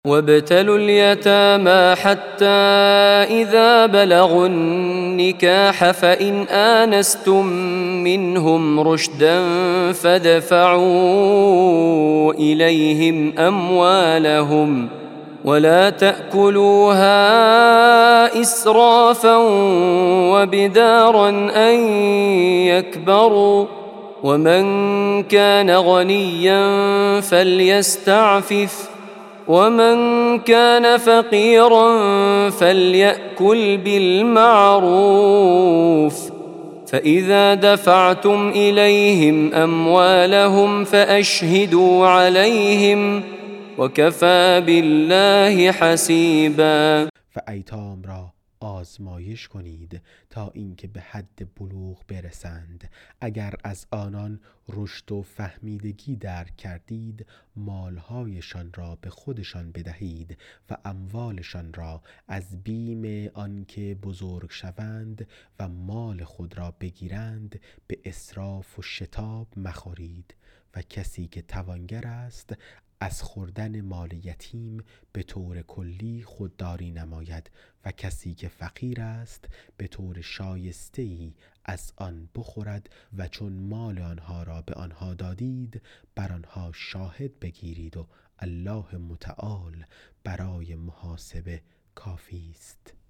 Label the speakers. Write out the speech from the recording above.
Speaker 1: وابتلوا اليتامى حتى إذا بلغوا النكاح فإن آنستم منهم رشدا فادفعوا إليهم أموالهم ولا تأكلوها إسرافا وبدارا أن يكبروا ومن كان غنيا فليستعفف ومن كان فقيرا فليأكل بالمعروف فإذا دفعتم إليهم أموالهم فأشهدوا عليهم وكفى بالله حسیبا.
Speaker 2: و ایتام را آزمایش کنید تا اینکه به حد بلوغ برسند. اگر از آنان رشد و فهمیدگی درک کردید، مالهایشان را به خودشان بدهید و اموالشان را از بیم آنکه بزرگ شوند و مال خود را بگیرند به اسراف و شتاب مخورید. و کسی که توانگر است از خوردن مال یتیم به طور کلی خودداری نماید و کسی که فقیر است به طور شایسته‌ای از آن بخورد و چون مال آنها را به آنها دادید بر آنها شاهد بگیرید و الله متعال برای محاسبه کافی است.